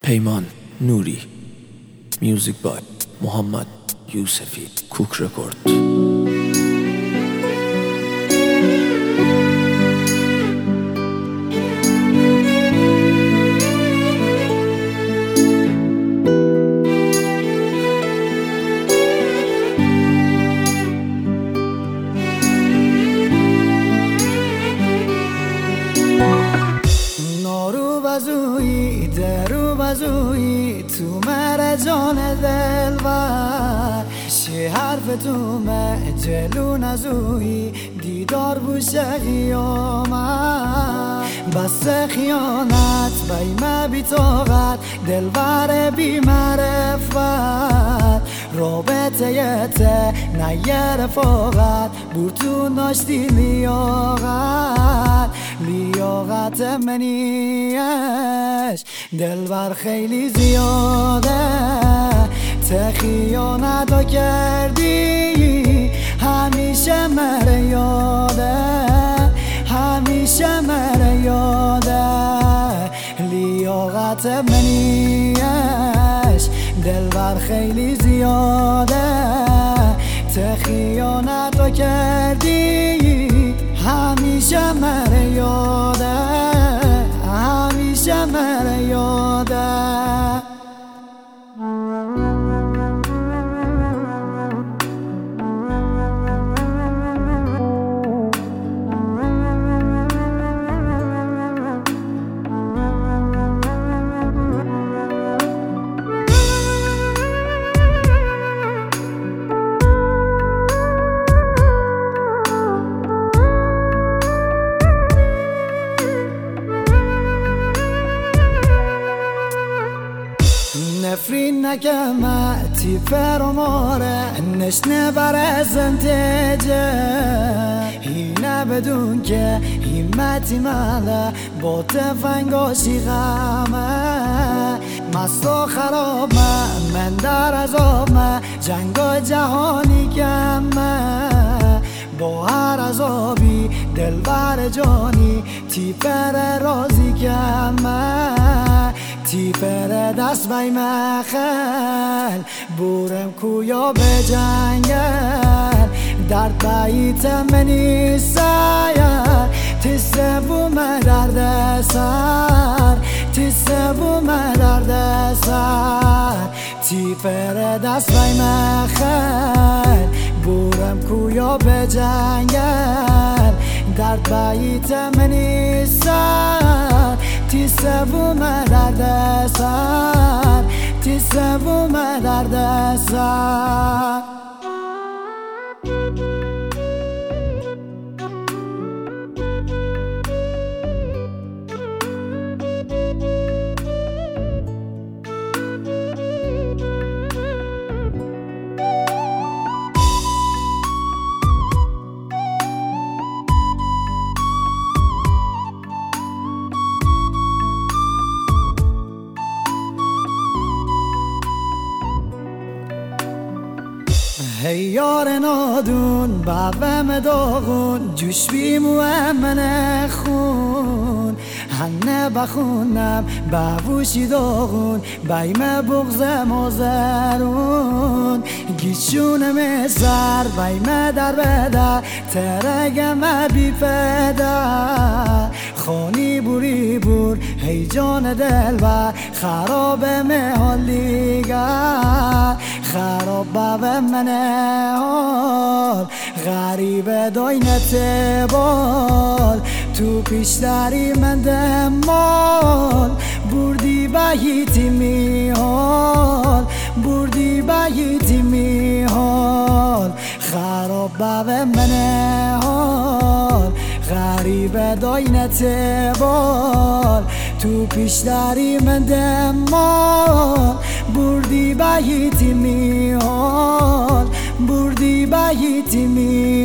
پیمان نوری. میوزیک بای محمد یوسفی. کوک رکورد. درو بازویی تو مر جان دلبر شی حرف تو جلو نزویی دیدار بوشه قیامت بس خیانت بیم بی طاقت دلبر بی معرفت رابطه یته نیر رفاقت بورتون داشتی لیاقت منیش دلبر خیلی زیاده ته خیانتو کردی همیشه مره یاده لیاقت منیش دلبر خیلی زیاده ته خیانتو کردی همیشه مره یاده نفرین نکمه تی فرماره نشنه بر زنتجه اینه بدون که همتی ماله با تفنگاشی غمه مستا خرابه من در عذابه جنگ جهانی کمه با هر عذابی دلبر جانی تی پر رازی کمه تی پر دست بای مخل بورم کویا به جنگل درد بایت منی سایر تی سبوم درد سر تی پر دست بای مخل بورم کویا به جنگل درد بایت منی سر تی سبوم درد سر هی یار نادون بابم داغون جوش بیمو من خون هنه بخونم بابوشی داغون بایم بغز مازرون گیشونم سر بایم در بدر ترگم بی پدر خانی بوری بور هی جان دل و خراب مهالیگر خراب به من حال غریب داینت بال تو پیشتری من دمال بردی باییتی میحال خراب به من حال غریب داینت بال تو پیشتری من دمال بردی باییتی میحال